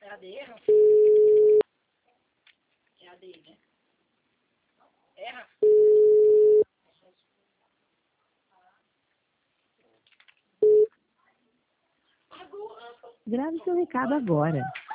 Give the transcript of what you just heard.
É a D, erra? É a D, né? Erra? Grave seu recado agora.